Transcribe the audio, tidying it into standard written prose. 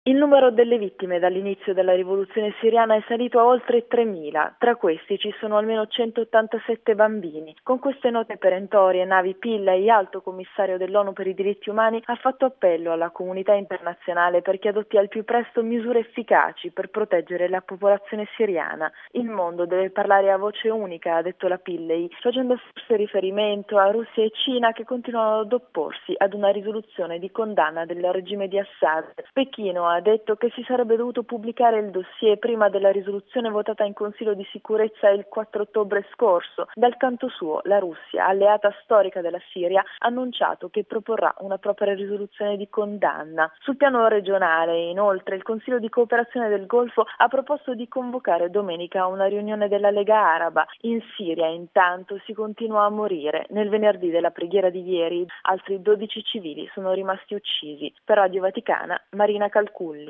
Il numero delle vittime dall'inizio della rivoluzione siriana è salito a oltre 3.000, tra questi ci sono almeno 187 bambini. Con queste note perentorie, Navi Pillay, alto commissario dell'ONU per i diritti umani, ha fatto appello alla comunità internazionale perché adotti al più presto misure efficaci per proteggere la popolazione siriana. Il mondo deve parlare a voce unica, ha detto la Pillay, facendo forse riferimento a Russia e Cina che continuano ad opporsi ad una risoluzione di condanna del regime di Assad. Pechino ha detto che si sarebbe dovuto pubblicare il dossier prima della risoluzione votata in Consiglio di sicurezza il 4 ottobre scorso. Dal canto suo, la Russia, alleata storica della Siria, ha annunciato che proporrà una propria risoluzione di condanna. Sul piano regionale, inoltre, il Consiglio di cooperazione del Golfo ha proposto di convocare domenica una riunione della Lega Araba. In Siria, intanto, si continua a morire. Nel venerdì della preghiera di ieri, altri 12 civili sono rimasti uccisi. Per Radio Vaticana, Marina Calculli.